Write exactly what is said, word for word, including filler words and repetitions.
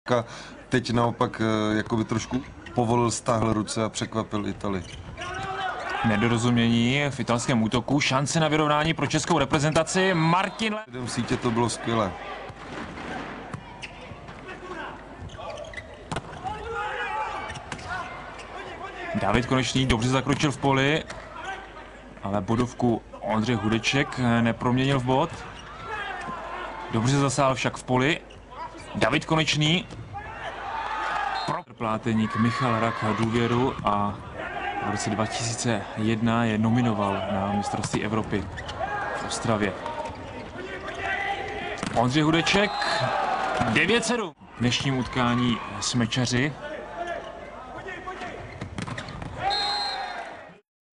Teď naopak jakoby trošku povolil, stáhl ruce a překvapil Itali. Nedorozumění v italském útoku, šance na vyrovnání pro českou reprezentaci. Martin Le... V sítě to bylo skvělé. David Konečný dobře zakročil v poli, ale bodovku Ondřej Hudeček neproměnil v bod. Dobře zasál však v poli. David Konečný. Pláteník Michal Rak důvěru a v roce dva tisíce jedna je nominoval na mistrovství Evropy v Ostravě. Ondřej Hudeček devět sedm. V dnešním utkání smečaři